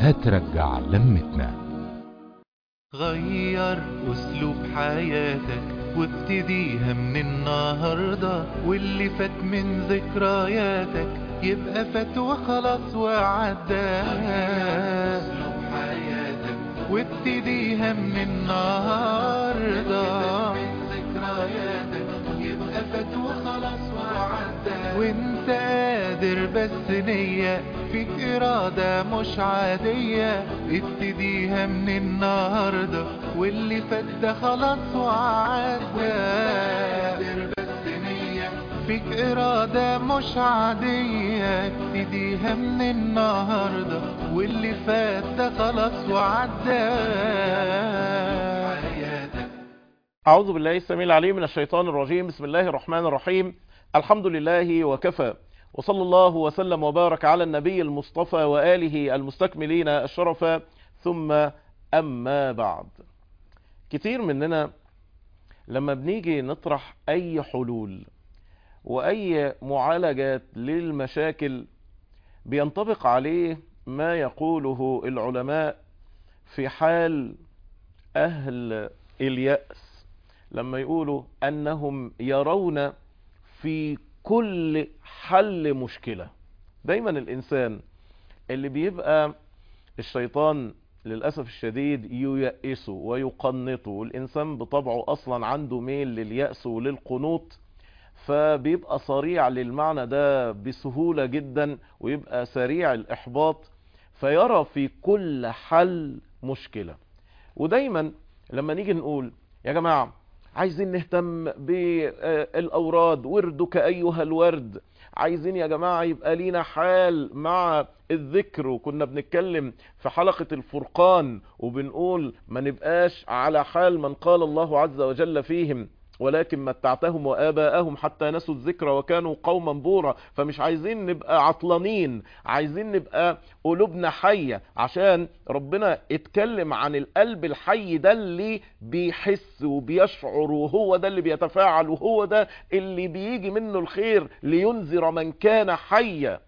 هترجع لمتنا. غير أسلوب حياتك وابتديها من النهاردة، واللي فات من ذكرياتك يبقى فات وخلاص وعدى. أسلوب حياتك وابتديها من النهاردة، ذكرياتك يبقى فات وخلاص وعدى. وانت قادر بس نية فيك إرادة مش عادية، ابتديها من النهاردة واللي فات ده خلاص وعدى. قادر بس نية فيك إرادة مش عادية، ابتديها من النهاردة واللي فات ده خلاص وعدى. أعوذ بالله السميع العليم من الشيطان الرجيم. بسم الله الرحمن الرحيم. الحمد لله وكفى، وصلى الله وسلم وبارك على النبي المصطفى وآله المستكملين الشرفا، ثم أما بعد. كتير مننا لما بنيجي نطرح أي حلول وأي معالجات للمشاكل بينطبق عليه ما يقوله العلماء في حال أهل اليأس، لما يقولوا أنهم يرون في كل حل مشكلة. دايما الإنسان اللي بيبقى الشيطان للأسف الشديد ييأسه ويقنطه، والإنسان بطبعه أصلا عنده ميل لليأس وللقنوط، فبيبقى صريع للمعنى ده بسهولة جدا ويبقى سريع الإحباط، فيرى في كل حل مشكلة. ودايما لما نيجي نقول يا جماعة عايزين نهتم بالأوراد، وردك أيها الورد، عايزين يا جماعة يبقى لينا حال مع الذكر، وكنا بنتكلم في حلقة الفرقان وبنقول ما نبقاش على حال من قال الله عز وجل فيهم ولكن متعتهم وآباءهم حتى نسوا الذكر وكانوا قوما بورا. فمش عايزين نبقى عطلانين، عايزين نبقى قلوبنا حية، عشان ربنا اتكلم عن القلب الحي ده اللي بيحس وبيشعر، وهو ده اللي بيتفاعل، وهو ده اللي بيجي منه الخير لينذر من كان حيا.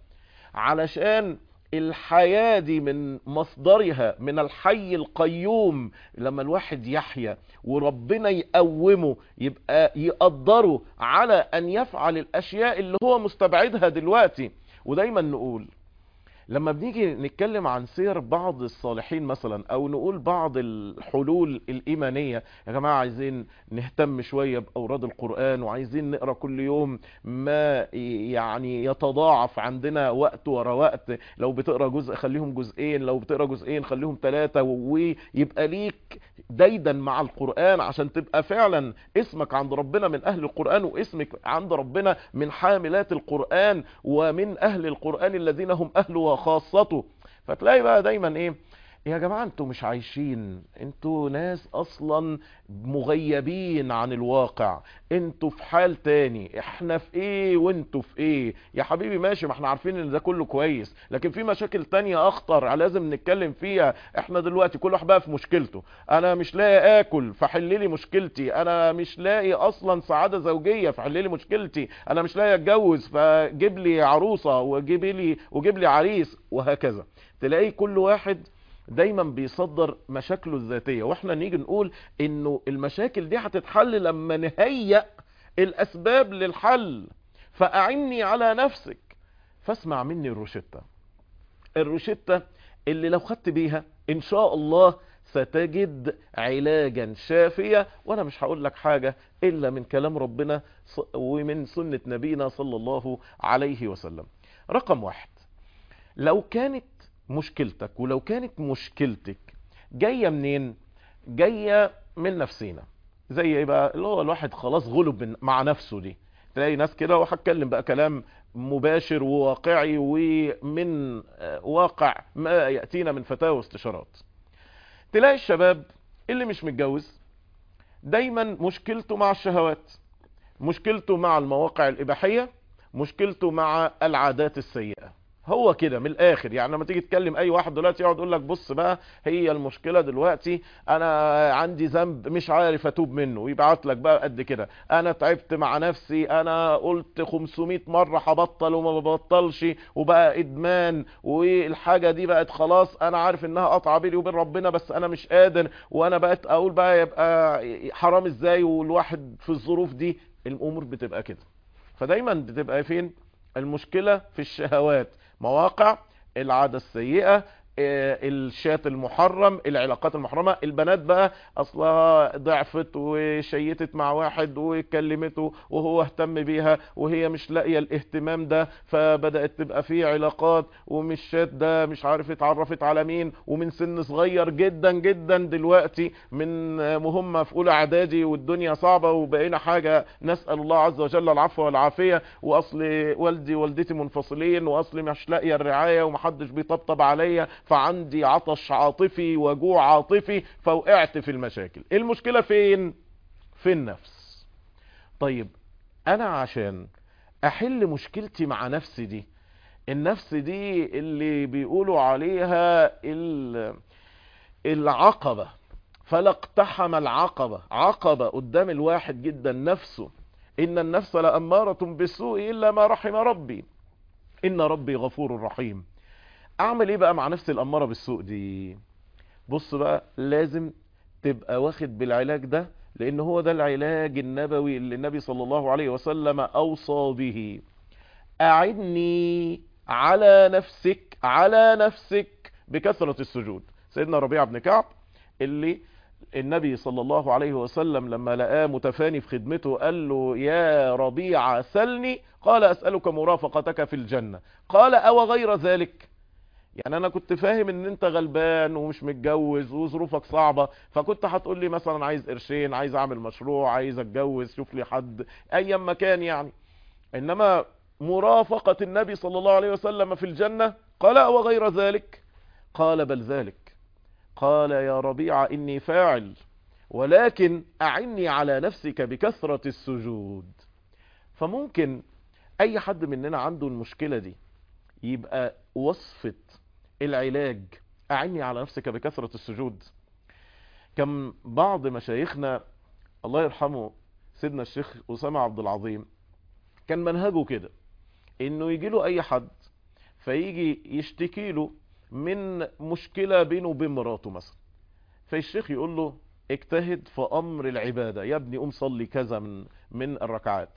علشان الحياة دي من مصدرها من الحي القيوم، لما الواحد يحيا وربنا يقومه يبقى يقدره على ان يفعل الاشياء اللي هو مستبعدها دلوقتي. ودايما نقول لما بنيجي نتكلم عن سير بعض الصالحين مثلا، او نقول بعض الحلول الايمانية، يا جماعة عايزين نهتم شوية باوراد القرآن، وعايزين نقرأ كل يوم ما يعني يتضاعف عندنا وقت ورا وقت. لو بتقرأ جزء خليهم جزئين، لو بتقرأ جزئين خليهم 3، ويبقى ليك دايدا مع القرآن عشان تبقى فعلا اسمك عند ربنا من اهل القرآن، واسمك عند ربنا من حاملات القرآن ومن اهل القرآن الذين هم اهله وخاصته. فتلاقي بقى دايما ايه يا جماعة، انتوا مش عايشين، انتوا ناس اصلا مغيبين عن الواقع، انتوا في حال تاني، احنا في ايه وانتوا في ايه. يا حبيبي ماشي، ما احنا عارفين ان ده كله كويس، لكن في مشاكل تانية اخطر لازم نتكلم فيها. احنا دلوقتي كل واحد بقى في مشكلته، انا مش لاقي اكل فحللي مشكلتي، انا مش لاقي اصلا سعادة زوجية فحللي مشكلتي، انا مش لاقي اتجوز فجيب لي عروسة وجيب لي عريس، وهكذا. تلاقي كل واحد دايما بيصدر مشاكله الذاتية، واحنا نيجي نقول انه المشاكل دي هتتحل لما نهيئ الاسباب للحل. فاعني على نفسك، فاسمع مني الروشتة اللي لو خدت بيها ان شاء الله ستجد علاجا شافية. وانا مش هقول لك حاجة الا من كلام ربنا ومن سنة نبينا صلى الله عليه وسلم. رقم 1، لو كانت مشكلتك ولو كانت مشكلتك جاية منين؟ جاية من نفسنا. زي ايه بقى؟ اللي هو الواحد خلاص غلب مع نفسه دي. تلاقي ناس كده، وهتكلم بقى كلام مباشر وواقعي ومن واقع ما يأتينا من فتاوى واستشارات. تلاقي الشباب اللي مش متجوز دايما مشكلته مع الشهوات، مشكلته مع المواقع الإباحية، مشكلته مع العادات السيئة. هو كده من الاخر. يعني لما تيجي تكلم اي واحد دلوقتي يقعد يقول لك بص بقى، هي المشكله دلوقتي انا عندي ذنب مش عارف اتوب منه، ويبعت لك بقى قد كده، انا تعبت مع نفسي، انا قلت 500 مره هبطل وما ببطلش، وبقى ادمان، والحاجه دي بقت خلاص انا عارف انها قطعه بيني وبين ربنا بس انا مش قادر، وانا بقت اقول بقى يبقى حرام ازاي والواحد في الظروف دي. الامور بتبقى كده. فدايما بتبقى فين المشكله؟ في الشهوات، مواقع العادة السيئة، الشات المحرم، العلاقات المحرمة. البنات بقى اصلها ضعفت وشيتت مع واحد وكلمته وهو اهتم بيها وهي مش لاقيه الاهتمام ده، فبدأت تبقى فيه علاقات، ومش شات ده مش عارف اتعرفت على مين، ومن سن صغير جدا جدا دلوقتي، من مهمة في اولى اعدادي والدنيا صعبة وبقينا حاجة نسأل الله عز وجل العفو والعافية، واصل والدي والدتي منفصلين، واصل مش لاقيه الرعاية ومحدش بيطبطب عليا، فعندي عطش عاطفي وجوع عاطفي، فوقعت في المشاكل. المشكلة فين؟ في النفس. طيب انا عشان احل مشكلتي مع نفسي دي، النفس دي اللي بيقولوا عليها العقبة، فلا اقتحم العقبة، عقبة قدام الواحد جدا نفسه. ان النفس لأمارة بالسوء الا ما رحم ربي، ان ربي غفور رحيم. اعمل ايه بقى مع نفسي الاماره بالسوء دي؟ بص بقى، لازم تبقى واخد بالعلاج ده، لان هو ده العلاج النبوي اللي النبي صلى الله عليه وسلم اوصى به. اعني على نفسك بكثرة السجود. سيدنا ربيعة بن كعب اللي النبي صلى الله عليه وسلم لما لقاه متفاني في خدمته قال له يا ربيعة سلني، قال اسألك مرافقتك في الجنة. قال او غير ذلك؟ يعني انا كنت فاهم ان انت غلبان ومش متجوز وظروفك صعبة، فكنت هتقول لي مثلا عايز قرشين، عايز اعمل مشروع، عايز اتجوز، شوف لي حد ايا ما كان يعني. انما مرافقة النبي صلى الله عليه وسلم في الجنة، قال او غير ذلك؟ قال بل ذلك. قال يا ربيعة اني فاعل، ولكن اعني على نفسك بكثرة السجود. فممكن اي حد مننا عنده المشكلة دي يبقى وصفة العلاج اعني على نفسك بكثرة السجود. كم بعض مشايخنا الله يرحمه سيدنا الشيخ أسامة عبد العظيم كان منهجه كده، انه يجي له اي حد فيجي يشتكي له من مشكلة بينه وبين مراته مثلا، فالشيخ يقول له اجتهد في امر العبادة يا ابني، قوم صلي كذا من الركعات.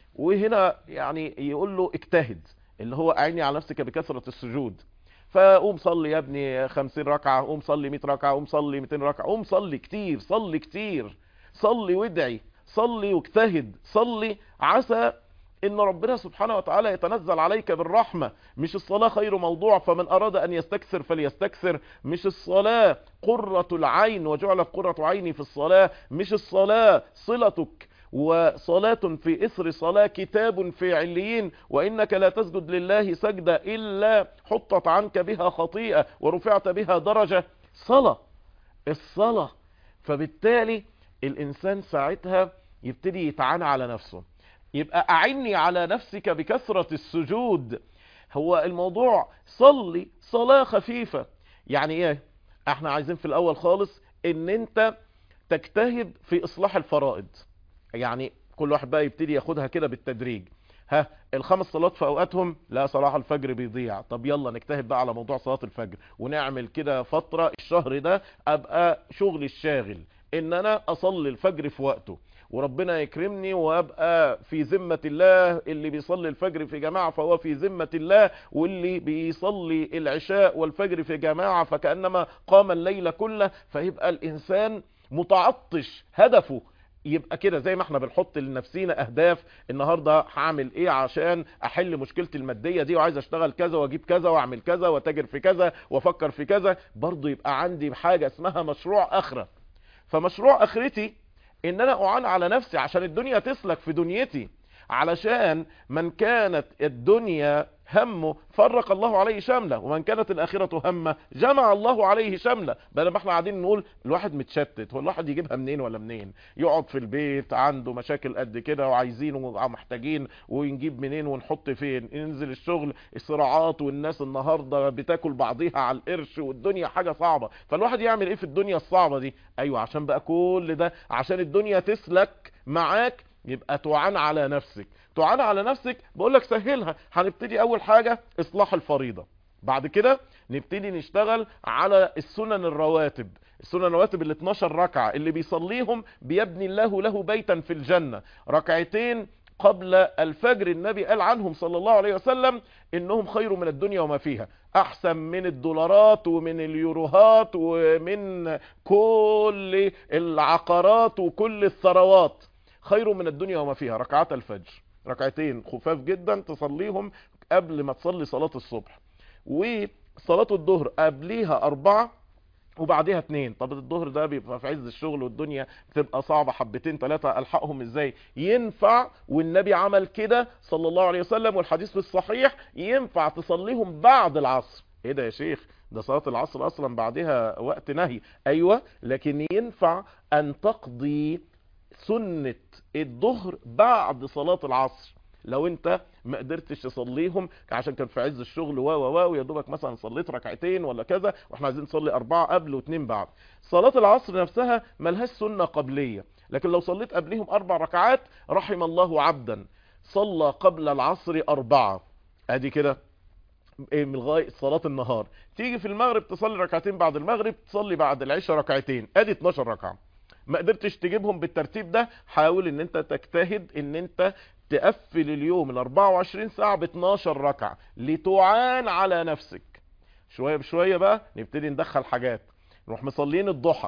وهنا يعني يقول له اجتهد، اللي هو اعني على نفسك بكثرة السجود، فقوم صلي يا ابني 50 ركعة، قوم صلي 100 ركعة، قوم صلي 200 ركعة، قوم صلي كتير، صلي كتير، صلي وادعي، صلي واجتهد، صلي عسى ان ربنا سبحانه وتعالى يتنزل عليك بالرحمة. مش الصلاة خير موضوع، فمن اراد ان يستكثر فليستكثر. مش الصلاة قرة العين وجعلت قرة عيني في الصلاة. مش الصلاة صلتك وصلاة في إثر صلاة كتاب في عليين، وإنك لا تسجد لله سجدة إلا حطت عنك بها خطيئة ورفعت بها درجة. صلاة، الصلاة. فبالتالي الإنسان ساعتها يبتدي يتعانى على نفسه. يبقى أعني على نفسك بكثرة السجود. هو الموضوع صلي صلاة خفيفة. يعني ايه؟ احنا عايزين في الأول خالص ان انت تجتهد في إصلاح الفرائض. يعني كل واحد بقى يبتدي ياخدها كده بالتدريج. الخمس صلوات في اوقاتهم، لا صلاح الفجر بيضيع، طب يلا نجتهد بقى على موضوع صلاة الفجر، ونعمل كده فترة الشهر ده ابقى شغل الشاغل ان انا اصلي الفجر في وقته، وربنا يكرمني وابقى في ذمة الله. اللي بيصلي الفجر في جماعة فهو في ذمة الله، واللي بيصلي العشاء والفجر في جماعة فكأنما قام الليل كله. فيبقى الانسان متعطش، هدفه يبقى كده زي ما احنا بنحط لنفسينا اهداف، النهاردة هعمل ايه عشان احل مشكلتي المادية دي، وعايز اشتغل كذا واجيب كذا واعمل كذا واتاجر في كذا وافكر في كذا. برضو يبقى عندي حاجة اسمها مشروع اخرة. فمشروع اخرتي ان انا اعان على نفسي عشان الدنيا تسلك في دنيتي، علشان من كانت الدنيا همه فرق الله عليه شمله، ومن كانت الآخرة همه جمع الله عليه شمله. بدل ما احنا قاعدين نقول الواحد متشتت، هو الواحد يجيبها منين ولا منين؟ يقعد في البيت عنده مشاكل قد كده وعايزين ومحتاجين، ونجيب منين ونحط فين؟ ينزل الشغل الصراعات، والناس النهارده بتاكل بعضيها على القرش، والدنيا حاجة صعبة. فالواحد يعمل ايه في الدنيا الصعبة دي؟ ايوه، عشان بقى كل ده عشان الدنيا تسلك معاك، يبقى تعان على نفسك. تعان على نفسك بقول لك سهلها. هنبتدي اول حاجة اصلاح الفريضة، بعد كده نبتدي نشتغل على السنن الرواتب. السنن الرواتب ال 12 ركعة اللي بيصليهم بيبني الله له بيتا في الجنة. ركعتين قبل الفجر النبي قال عنهم صلى الله عليه وسلم انهم خير من الدنيا وما فيها، احسن من الدولارات ومن اليوروهات ومن كل العقارات وكل الثروات. خير من الدنيا وما فيها ركعات الفجر، ركعتين خفاف جدا تصليهم قبل ما تصلي صلاة الصبح. وصلاة الظهر قبليها 4 وبعديها 2. طب الظهر ده بيبقى في عز الشغل والدنيا بتبقى صعبة حبتين 3، الحقهم ازاي؟ ينفع، والنبي عمل كده صلى الله عليه وسلم، والحديث في الصحيح، ينفع تصليهم بعد العصر. ايه ده يا شيخ؟ ده صلاة العصر اصلا بعدها وقت نهي. ايوه، لكن ينفع ان تقضي سنة الظهر بعد صلاة العصر لو انت ما قدرتش تصليهم عشان كان في عز الشغل ويا دوبك مثلا صليت ركعتين ولا كذا، واحنا عايزين نصلي 4 قبل و2 بعد. صلاة العصر نفسها ملهاش سنة قبلية، لكن لو صليت قبلهم 4 ركعات رحم الله عبدا صلى قبل العصر 4. ادي كده من لغايه صلاة النهار. تيجي في المغرب تصلي ركعتين بعد المغرب، تصلي بعد العشاء ركعتين، ادي 12 ركعة. ما قدرتش تجيبهم بالترتيب ده، حاول ان انت تجتهد ان انت تقفل اليوم ال 24 ساعة ب 12 ركعة لتعان على نفسك. شوية بشوية بقى نبتدي ندخل حاجات. نروح مصلين الضحى،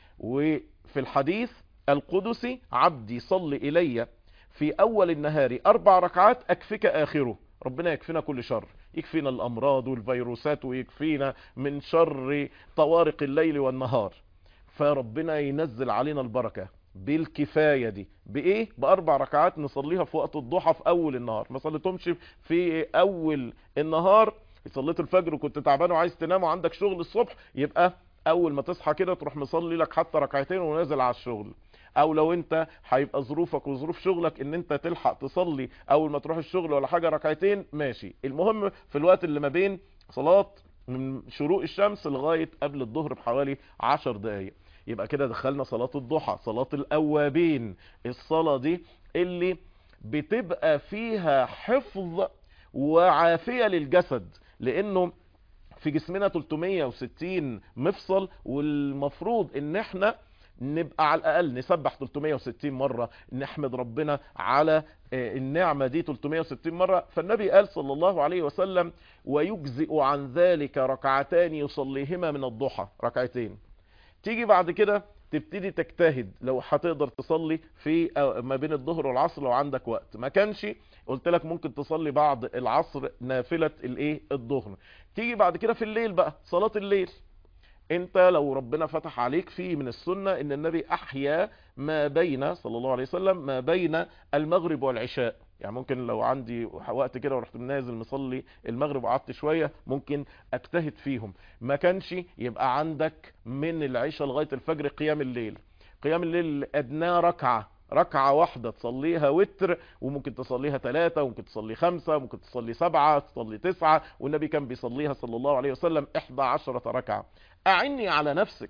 وفي الحديث القدسي عبدي صل إلي في أول النهار 4 ركعات أكفك آخره. ربنا يكفينا كل شر، يكفينا الأمراض والفيروسات، ويكفينا من شر طوارق الليل والنهار. فربنا ينزل علينا البركة بالكفاية دي. بايه؟ ب4 ركعات نصليها في وقت الضحى في اول النهار. ما صليتهمش في اول النهار، صليت الفجر وكنت تعبان وعايز تنام وعندك شغل الصبح، يبقى اول ما تصحى كده تروح مصلي لك حتى ركعتين ونازل على الشغل. او لو انت هيبقى ظروفك وظروف شغلك ان انت تلحق تصلي اول ما تروح الشغل ولا حاجة ركعتين، ماشي. المهم في الوقت اللي ما بين صلاة من شروق الشمس لغاية قبل الظهر بحوالي 10 دقايق. يبقى كده دخلنا صلاة الضحى، صلاة الأوابين. الصلاة دي اللي بتبقى فيها حفظ وعافية للجسد، لأنه في جسمنا 360 مفصل، والمفروض ان احنا نبقى على الأقل نسبح 360 مرة، نحمد ربنا على النعمة دي 360 مرة. فالنبي قال صلى الله عليه وسلم ويجزئ عن ذلك ركعتان يصليهما من الضحى، ركعتين. تيجي بعد كده تبتدي تجتهد لو هتقدر تصلي في ما بين الظهر والعصر لو عندك وقت. ما كانش قلت لك ممكن تصلي بعد العصر نافلة الظهر. تيجي بعد كده في الليل بقى صلاة الليل. انت لو ربنا فتح عليك فيه من السنة ان النبي احيا ما بين صلى الله عليه وسلم ما بين المغرب والعشاء. يعني ممكن لو عندي وقت كده ورحت نازل مصلي المغرب وقعدت شوية ممكن اجتهد فيهم. ما كانش يبقى عندك من العشاء لغاية الفجر قيام الليل. قيام الليل ادناه ركعة واحدة تصليها وتر، وممكن تصليها 3، وممكن تصلي 5، وممكن تصلي 7، تصلي 9، والنبي كان بيصليها صلى الله عليه وسلم 11 ركعة. اعني على نفسك،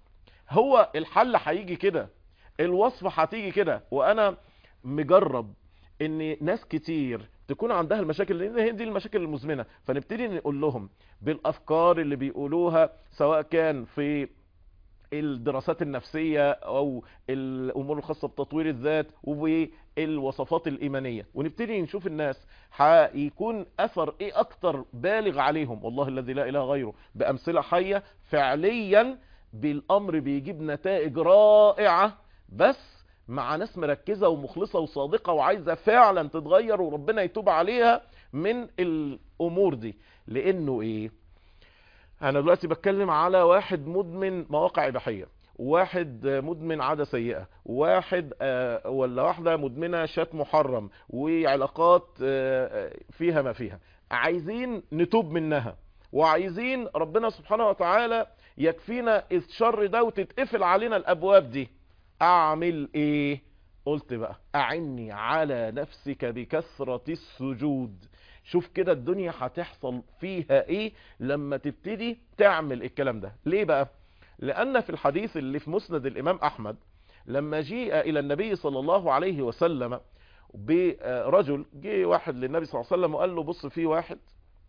هو الحل هيجي كده، الوصفة هتيجي كده. وانا مجرب ان ناس كتير تكون عندها المشاكل، لان هي دي المشاكل المزمنة، فنبتدي نقول لهم بالافكار اللي بيقولوها سواء كان في الدراسات النفسية او الامور الخاصة بتطوير الذات والوصفات الايمانية، ونبتدي نشوف الناس هيكون اثر ايه اكتر بالغ عليهم. والله الذي لا اله غيره بامثلة حية فعليا بالامر بيجيب نتائج رائعة، بس مع ناس مركزة ومخلصة وصادقة وعايزة فعلا تتغير وربنا يتوب عليها من الامور دي. لانه ايه، انا دلوقتي بتكلم على واحد مدمن مواقع اباحيه، واحد مدمن عادة سيئة، واحد ولا واحدة مدمنة شات محرم وعلاقات فيها ما فيها، عايزين نتوب منها وعايزين ربنا سبحانه وتعالى يكفينا الشر ده وتتقفل علينا الابواب دي. اعمل ايه؟ قلت بقى اعني على نفسك بكثرة السجود. شوف كده الدنيا هتحصل فيها ايه لما تبتدي تعمل الكلام ده. ليه بقى؟ لان في الحديث اللي في مسند الامام احمد لما جيء الى النبي صلى الله عليه وسلم برجل، جه واحد للنبي صلى الله عليه وسلم وقال له بص في واحد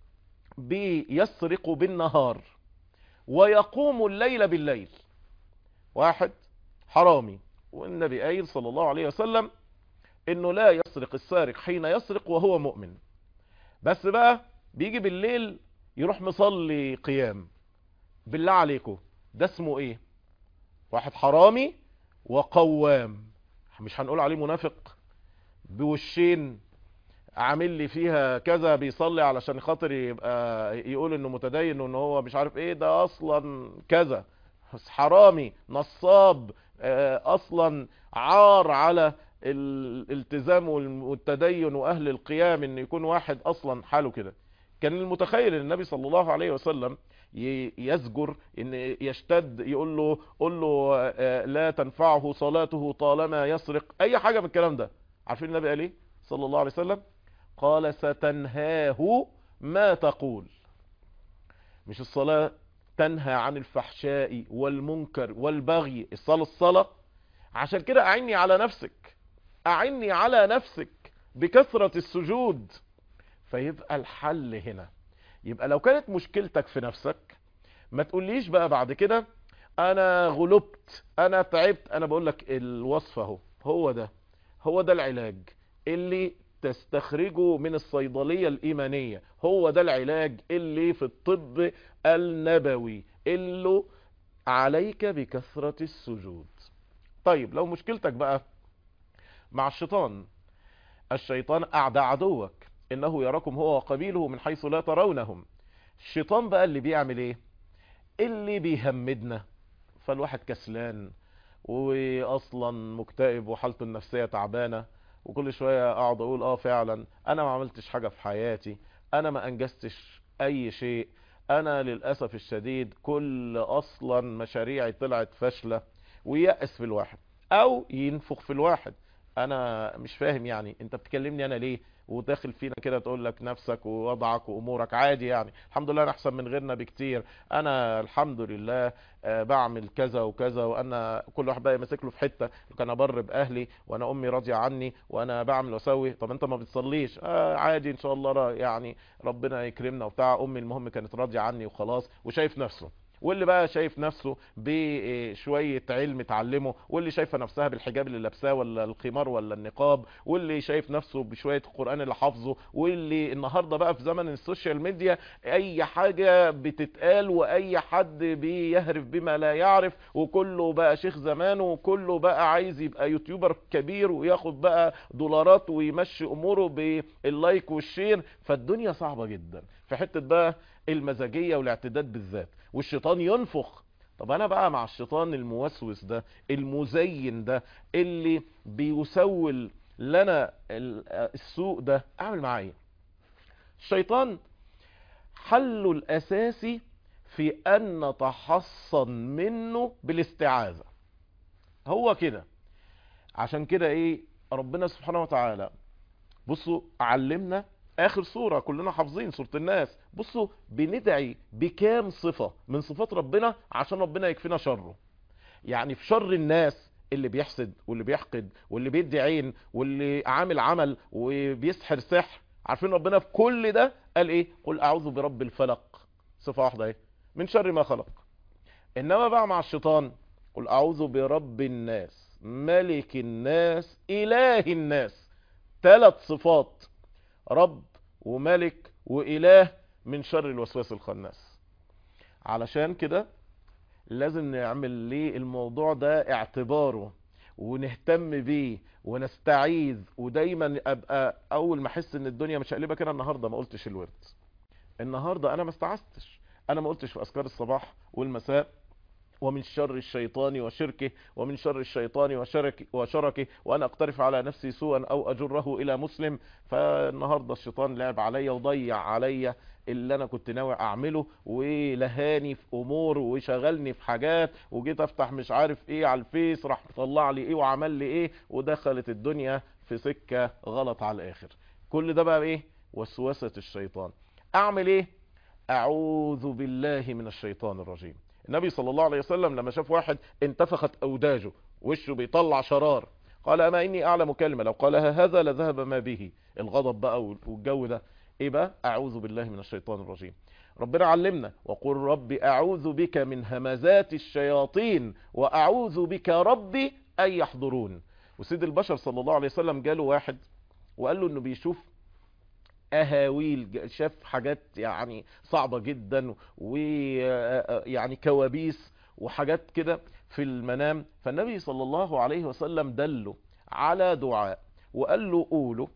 بيسرق بالنهار ويقوم الليل بالليل، واحد حرامي، والنبي قايل صلى الله عليه وسلم انه لا يسرق السارق حين يسرق وهو مؤمن، بس بقى بيجي بالليل يروح مصلي قيام. بالله عليكم ده اسمه ايه؟ واحد حرامي وقوام، مش هنقول عليه منافق بوشين عامل لي فيها كذا بيصلي علشان خاطر يبقى يقول انه متدين وان هو مش عارف ايه، ده اصلا كذا حرامي نصاب، اصلا عار على الالتزام والتدين واهل القيام ان يكون واحد اصلا حاله كده. كان المتخيل ان النبي صلى الله عليه وسلم يزجر ان يشتد يقول له قل له لا تنفعه صلاته طالما يسرق، اي حاجة من الكلام ده. عارفين النبي قال ايه صلى الله عليه وسلم؟ قال ستنهاه ما تقول. مش الصلاة تنهى عن الفحشاء والمنكر والبغي، الصلاة. عشان كده اعني على نفسك، اعني على نفسك بكثرة السجود. فيبقى الحل هنا، يبقى لو كانت مشكلتك في نفسك ما تقوليش بقى بعد كده انا غلبت انا تعبت. انا بقولك الوصفة هو ده العلاج اللي تستخرجه من الصيدلية الإيمانية، هو ده العلاج اللي في الطب النبوي، اللي عليك بكثرة السجود. طيب لو مشكلتك بقى مع الشيطان أعدى عدوك، إنه يراكم هو وقبيله من حيث لا ترونهم. الشيطان بقى اللي بيعمل ايه؟ اللي بيهمدنا، فالواحد كسلان واصلا مكتئب وحالته النفسية تعبانة، وكل شوية اقعد اقول فعلا انا ما عملتش حاجة في حياتي، انا ما انجزتش اي شيء، انا للأسف الشديد كل اصلا مشاريعي طلعت فاشلة، ويأس في الواحد او ينفخ في الواحد. انا مش فاهم يعني انت بتكلمني انا ليه وداخل فينا كده تقول لك نفسك ووضعك وامورك عادي، يعني الحمد لله انا احسن من غيرنا بكتير، انا الحمد لله بعمل كذا وكذا، وانا كل واحد بقى ماسك له في حته، كان ابر باهلي وانا امي راضيه عني وانا بعمل واسوي. طب انت ما بتصليش؟ عادي ان شاء الله يعني ربنا يكرمنا وبتاع، امي المهم كانت راضيه عني وخلاص، وشايف نفسه. واللي بقى شايف نفسه بشوية علم اتعلمه، واللي شايفة نفسها بالحجاب اللي لابساه ولا الخمار ولا النقاب، واللي شايف نفسه بشوية القرآن اللي حافظه، واللي النهاردة بقى في زمن السوشيال ميديا اي حاجة بتتقال واي حد بيهرف بما لا يعرف، وكله بقى شيخ زمانه، وكله بقى عايز يبقى يوتيوبر كبير وياخد بقى دولارات ويمشي اموره باللايك والشير. فالدنيا صعبة جدا في حتة بقى المزاجية والاعتداد بالذات، والشيطان ينفخ. طب انا بقى مع الشيطان الموسوس ده المزين ده اللي بيسول لنا السوء ده، اعمل معاه ايه؟ الشيطان حله الاساسي في ان نتحصن منه بالاستعاذة. هو كده. عشان كده ايه ربنا سبحانه وتعالى بصوا علمنا اخر سورة كلنا حافظين سورة الناس، بصوا بندعي بكام صفة من صفات ربنا عشان ربنا يكفينا شره. يعني في شر الناس اللي بيحسد واللي بيحقد واللي بيدي عين واللي عامل عمل وبيسحر سحر، عارفين ربنا في كل ده قال ايه؟ قل اعوذ برب الفلق، صفة واحدة ايه؟ من شر ما خلق. انما بقى مع الشيطان قل اعوذ برب الناس ملك الناس اله الناس، 3 صفات، رب وملك وإله، من شر الوسواس الخناس. علشان كده لازم نعمل ليه الموضوع ده اعتباره ونهتم بيه ونستعيذ، ودايما ابقى اول ما احس ان الدنيا مش قلبة كده، النهاردة ما قلتش الورد، النهاردة انا ما استعذتش، انا ما قلتش في اذكار الصباح والمساء ومن شر الشيطان وشركه، ومن شر الشيطان وشركه، وأنا أقترف على نفسي سوءا أو أجره إلى مسلم. فالنهاردة الشيطان لعب عليا وضيع عليا اللي أنا كنت ناوي أعمله، ولهاني في أمور وشغلني في حاجات، وجيت أفتح مش عارف إيه على الفيس راح طلع لي إيه وعمل لي إيه، ودخلت الدنيا في سكة غلط على الآخر. كل ده بقى إيه؟ وسوسة الشيطان. أعمل إيه؟ أعوذ بالله من الشيطان الرجيم. النبي صلى الله عليه وسلم لما شاف واحد انتفخت أوداجه وشه بيطلع شرار، قال أما إني أعلم كلمة لو قالها هذا لذهب ما به. الغضب بقى والجو ده إيه بقى؟ أعوذ بالله من الشيطان الرجيم. ربنا علمنا وقل رب أعوذ بك من همزات الشياطين وأعوذ بك ربي أن يحضرون. وسيد البشر صلى الله عليه وسلم جاله واحد وقال له إنه بيشوف أهاويل، شاف حاجات يعني صعبة جدا ويعني كوابيس وحاجات كده في المنام. فالنبي صلى الله عليه وسلم دله على دعاء وقال له قوله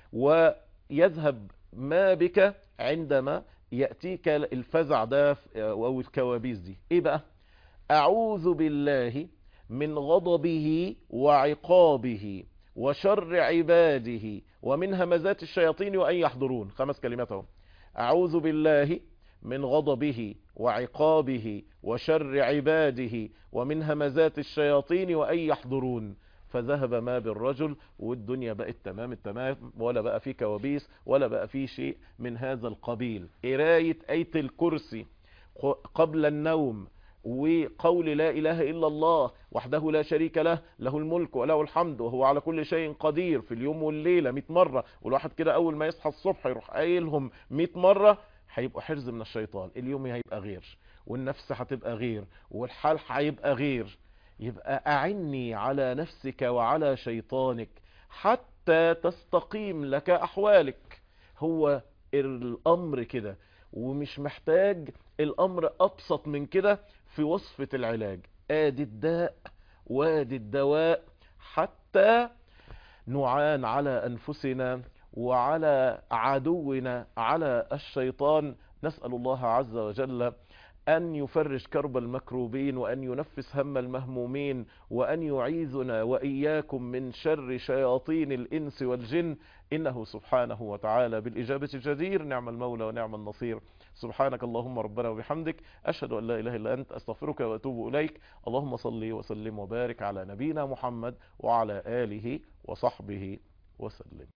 ويذهب ما بك عندما يأتيك الفزع ده أو الكوابيس دي. ايه بقى؟ أعوذ بالله من غضبه وعقابه وشر عباده ومن همزات الشياطين وأن يحضرون. 5 كلمات اهو. أعوذ بالله من غضبه وعقابه وشر عباده ومن همزات الشياطين وأن يحضرون. فذهب ما بالرجل والدنيا بقت تمام التمام، ولا بقى في كوابيس ولا بقى في شيء من هذا القبيل. قراية آية الكرسي قبل النوم وقول لا إله إلا الله وحده لا شريك له، له الملك وله الحمد وهو على كل شيء قدير، في اليوم والليلة 100 مرة، والواحد كده أول ما يصحى الصبح يروح قايلهم 100 مرة، هيبقوا حرز من الشيطان. اليوم هيبقى غير، والنفس هتبقى غير، والحال هيبقى غير. يبقى أعني على نفسك وعلى شيطانك حتى تستقيم لك أحوالك. هو الأمر كده، ومش محتاج الأمر أبسط من كده في وصفة العلاج. آدي الداء وادي الدواء حتى نعان على أنفسنا وعلى عدونا على الشيطان. نسأل الله عز وجل أن يفرج كرب المكروبين، وأن ينفس هم المهمومين، وأن يعيذنا وإياكم من شر شياطين الإنس والجن، إنه سبحانه وتعالى بالإجابة جدير. نعم المولى ونعم النصير. سبحانك اللهم ربنا وبحمدك، أشهد أن لا إله إلا أنت، أستغفرك وأتوب إليك. اللهم صل وسلم وبارك على نبينا محمد وعلى آله وصحبه وسلم.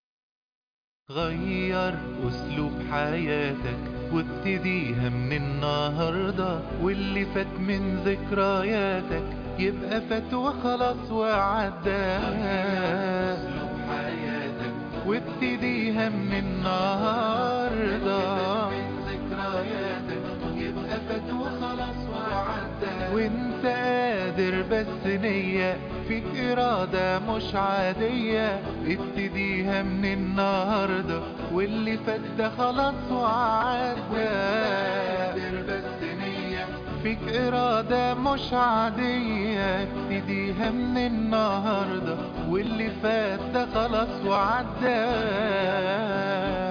غير أسلوب حياتك وابتديها من النهاردة، واللي فات من ذكرياتك يبقى فات وخلاص وعدى. أسلوب حياتك وابتديها من النهاردة، من ذكرياتك يبقى فات وخلاص وعدى. وانت قادر بس نية فيك إرادة مش عادية، ابتديها من النهاردة واللي فات ده خلاص وعدى. قادر بس نية فيك إرادة مش عادية، ابتديها من النهاردة واللي فات ده خلاص وعدى.